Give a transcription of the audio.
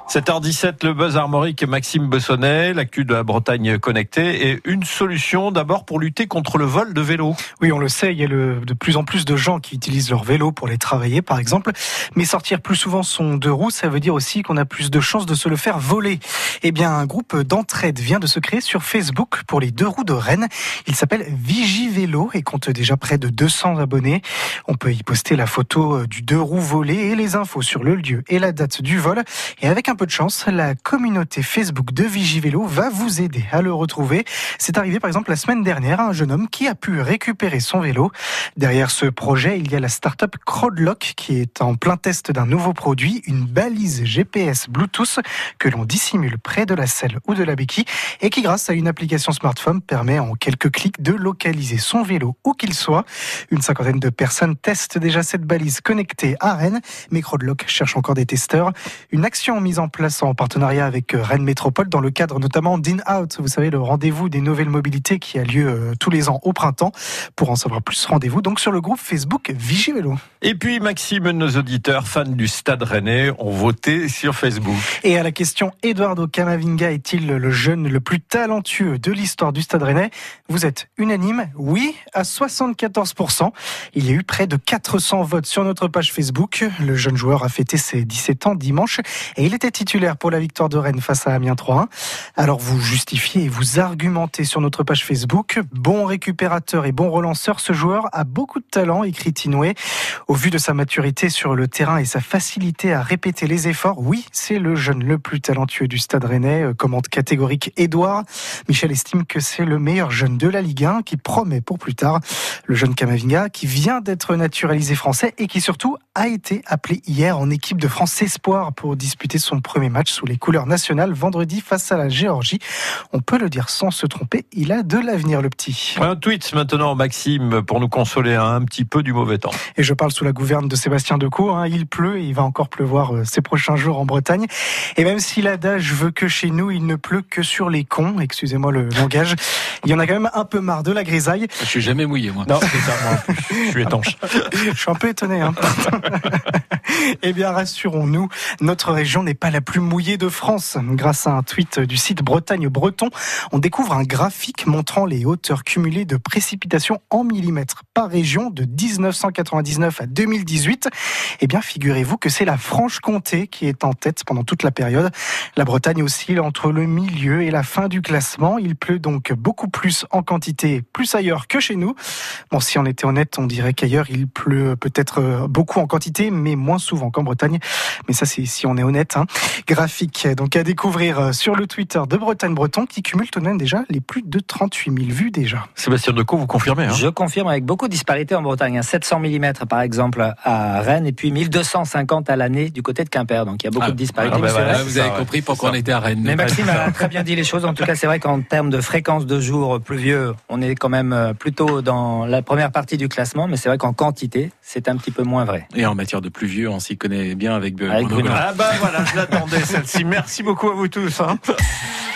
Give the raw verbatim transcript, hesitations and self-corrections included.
sept heures dix-sept, le Buzz Armorique, Maxime Bessonnet, l'actu de la Bretagne connectée et une solution d'abord pour lutter contre le vol de vélos. Oui, on le sait, il y a le, de plus en plus de gens qui utilisent leur vélo pour les travailler par exemple, mais sortir plus souvent son deux roues, ça veut dire aussi qu'on a plus de chances de se le faire voler. Eh bien, un groupe d'entraide vient de se créer sur Facebook pour les deux roues de Rennes. Il s'appelle Vigivélo et compte déjà près de deux cents abonnés. On peut y poster la photo du deux roues volé et les infos sur le lieu et la date du vol. Et avec un peu de chance, la communauté Facebook de Vigivélo va vous aider à le retrouver. C'est arrivé par exemple la semaine dernière à un jeune homme qui a pu récupérer son vélo. Derrière ce projet, il y a la start-up Crowdlock qui est en plein test d'un nouveau produit, une balise G P S Bluetooth que l'on dissimule près de la selle ou de la béquille et qui, grâce à une application smartphone, permet en quelques clics de localiser son vélo où qu'il soit. Une cinquantaine de personnes testent déjà cette balise connectée à Rennes, mais Crowdlock cherche encore des testeurs. Une action mise en place en partenariat avec Rennes Métropole dans le cadre notamment d'In-Out, vous savez, le rendez-vous des nouvelles mobilités qui a lieu euh, tous les ans au printemps. Pour en savoir plus, rendez-vous donc sur le groupe Facebook Vigivélo. Et puis Maxime, nos auditeurs fans du Stade Rennais ont voté sur Facebook. Et à la question Eduardo Camavinga est-il le jeune le plus talentueux de l'histoire du Stade Rennais, vous êtes unanime, oui, à soixante-quatorze pour cent. Il y a eu près de quatre cents votes sur notre page Facebook. Le jeune joueur a fêté ses dix-sept ans dimanche et il était titulaire pour la victoire de Rennes face à Amiens trois un. Alors vous justifiez et vous argumentez sur notre page Facebook. Bon récupérateur et bon relanceur, ce joueur a beaucoup de talent, écrit Tinoué. Au vu de sa maturité sur le terrain et sa facilité à répéter les efforts, oui, c'est le jeune le plus talentueux du Stade Rennais, commente catégorique Édouard. Michel estime que c'est le meilleur jeune de la Ligue un qui promet pour plus tard. Le jeune Camavinga qui vient d'être naturalisé français et qui surtout a été appelé hier en équipe de France Espoir pour disputer son premier match sous les couleurs nationales vendredi face à la Géorgie. On peut le dire sans se tromper, il a de l'avenir le petit. Un tweet maintenant Maxime pour nous consoler un petit peu du mauvais temps. Et je parle sous la gouverne de Sébastien Decaux, hein, il pleut et il va encore pleuvoir euh, ces prochains jours en Bretagne. Et même si l'adage veut que chez nous il ne pleut que sur les cons, excusez-moi le langage, il y en a quand même un peu marre de la grisaille. Je suis jamais mouillé moi. Non, c'est ça, moi. Je suis étanche. Je suis un peu étonné. Hein. Eh bien, rassurons-nous, notre région n'est pas la plus mouillée de France. Grâce à un tweet du site Bretagne Breton, on découvre un graphique montrant les hauteurs cumulées de précipitations en millimètres par région de dix-neuf cent quatre-vingt-dix-neuf à deux mille dix-huit. Eh bien, figurez-vous que c'est la Franche-Comté qui est en tête pendant toute la période. La Bretagne oscille entre le milieu et la fin du classement. Il pleut donc beaucoup plus en quantité, plus ailleurs que chez nous. Bon, si on était honnête, on dirait qu'ailleurs, il pleut peut-être beaucoup en quantité, mais moins souvent qu'en Bretagne. Mais ça, c'est si on est honnête. Hein. Graphique donc à découvrir sur le Twitter de Bretagne Breton qui cumule tout de même déjà les plus de trente-huit mille vues déjà. Sébastien Decaux, vous confirmez hein? Je confirme avec beaucoup de disparités en Bretagne. sept cents millimètres par exemple à Rennes et puis mille deux cent cinquante à l'année du côté de Quimper. Donc il y a beaucoup ah, de disparités. Ah, bah, voilà, vrai. vous avez compris pourquoi on était à Rennes. Mais Maxime a très bien dit les choses. En tout cas, c'est vrai qu'en termes de fréquence de jours pluvieux, on est quand même plutôt dans la première partie du classement. Mais c'est vrai qu'en quantité, c'est un petit peu moins vrai. Et en matière de pluvieux, on s'y connaît bien avec, avec Bruno. Ah bah voilà, je l'attendais celle-ci. Merci beaucoup à vous tous. Hein.